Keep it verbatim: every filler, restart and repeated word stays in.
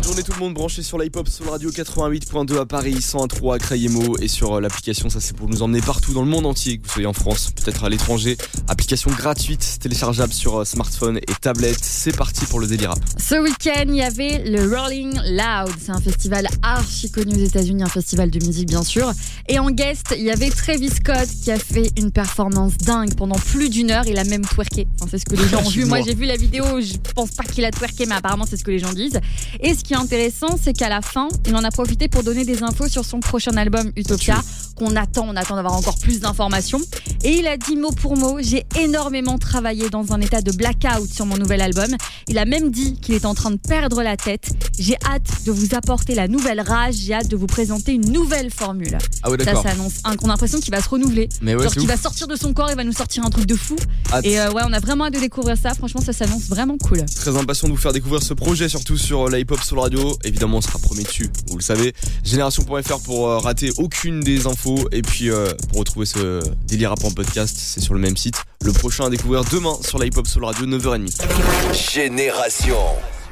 Bonne journée tout le monde, branché sur la hip-hop sur Radio quatre-vingt-huit point deux à Paris, cent un virgule trois à Crayemo et sur l'application, ça c'est pour nous emmener partout dans le monde entier, que vous soyez en France, peut-être à l'étranger. Application gratuite, téléchargeable sur smartphone et tablette. C'est parti pour le délire rap. Ce week-end, il y avait le Rolling Loud, c'est un festival archi connu aux États-Unis, un festival de musique bien sûr. Et en guest, il y avait Travis Scott qui a fait une performance dingue pendant plus d'une heure. Il a même twerké. Enfin, c'est ce que les gens ont vu. Moi, j'ai vu la vidéo. Je pense pas qu'il a twerké, mais apparemment, c'est ce que les gens disent. Et ce qui est intéressant, c'est qu'à la fin, il en a profité pour donner des infos sur son prochain album Utopia, qu'on attend. On attend d'avoir encore plus d'informations. Et il a dit mot pour mot, j'ai énormément travaillé dans un état de blackout sur mon nouvel album. Il a même dit qu'il est en train de perdre la tête. J'ai hâte de vous apporter la nouvelle rage. J'ai hâte de vous présenter une nouvelle formule. Ah ouais, d'accord. Ça, ça annonce. On a l'impression qu'il va se renouveler. Mais ouais, Genre c'est qu'il ouf. va sortir de son corps, il va nous sortir un truc de fou. Hâte. Et euh, ouais, on a vraiment hâte de découvrir ça. Franchement, ça s'annonce vraiment cool. Très impatient de vous faire découvrir ce projet, surtout sur la hip-hop sur la radio. Évidemment, on sera premier dessus, vous le savez. Génération point F R pour euh, rater aucune des infos. Et puis, euh, pour retrouver ce délire rap en podcast, c'est sur le même site. Le prochain à découvrir demain sur la hip-hop sur la radio, neuf heures trente. Génération.